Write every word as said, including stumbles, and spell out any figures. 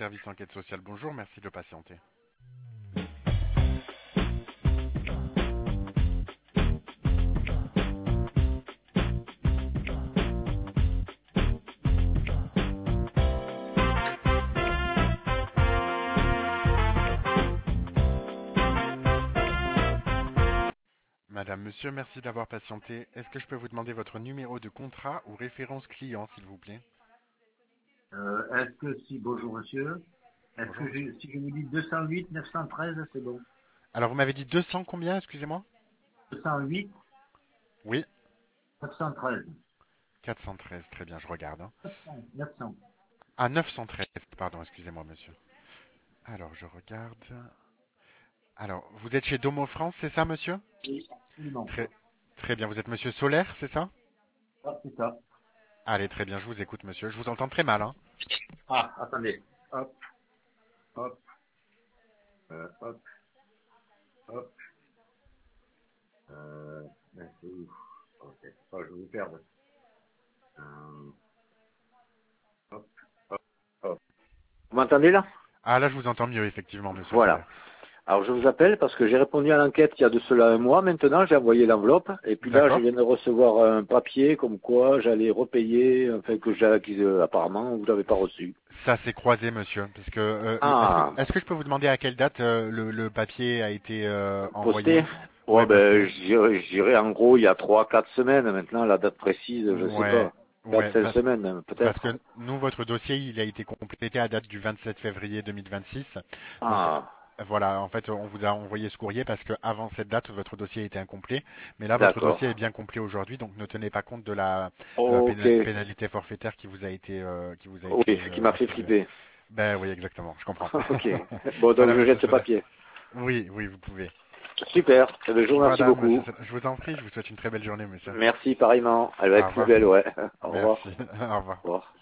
service enquête sociale. Bonjour, merci de patienter. Madame, monsieur, merci d'avoir patienté. Est-ce que je peux vous demander votre numéro de contrat ou référence client, s'il vous plaît? Euh, est-ce que si, bonjour monsieur, est-ce Bonjour, que monsieur. j'ai- si je vous dis deux cent huit neuf cent treize, c'est bon? Alors, vous m'avez dit deux cents combien, excusez-moi? deux cent huit Oui, neuf cent treize. quatre cent treize, très bien, je regarde, hein. neuf cents, neuf cents. Ah, neuf cent treize, pardon, excusez-moi, monsieur. Alors, je regarde. Alors, vous êtes chez Domo France, c'est ça, monsieur? Oui, absolument. Très, très bien, vous êtes monsieur Solaire, c'est ça? Ah, c'est ça. Allez, très bien, je vous écoute, monsieur. Je vous entends très mal, hein. Ah, attendez. Hop, hop, euh, hop, hop. Euh, ben, c'est où? Ok. Oh, je vais vous perdre. Euh, hop, hop, hop. Vous m'entendez là? Ah, là, je vous entends mieux, effectivement, monsieur Voilà. Solaire. Alors je vous appelle parce que j'ai répondu à l'enquête il y a de cela un mois maintenant, j'ai envoyé l'enveloppe et puis là je D'accord. viens de recevoir un papier comme quoi j'allais repayer, enfin que j'ai euh, apparemment vous l'avez pas reçu. Ça s'est croisé, monsieur. Parce que, euh, le- est-ce que, Ah, est-ce que je peux vous demander à quelle date euh, le, le papier a été euh, posté? envoyé? Ouais Ouais, ben posté. je dirais je dirais en gros il y a trois, quatre semaines maintenant, la date précise, je sais Ouais, pas. Quatre, ouais, cinq parce, semaines même, parce peut-être. que nous, votre dossier, il a été complété à date du vingt-sept février deux mille vingt-six. Donc, Ah, voilà, en fait, on vous a envoyé ce courrier parce que avant cette date, votre dossier était incomplet. Mais là, votre dossier est d'accord. bien complet aujourd'hui, donc ne tenez pas compte de la euh, Ok. péna- pénalité forfaitaire qui vous a été, euh, qui vous a Oui, été ce qui euh, m'a fait attribuée. flipper. Ben oui, exactement, je comprends. Ok. Bon donc Voilà, je monsieur jette ce Solaire. papier. Oui, oui, vous pouvez. Super. Eh ben, je vous remercie Voilà, monsieur beaucoup. Solaire. Je vous en prie, je vous souhaite une très belle journée, monsieur. Merci pareillement. Elle va Au être plus revoir. belle, ouais. Au revoir. Merci. Au revoir. Au revoir.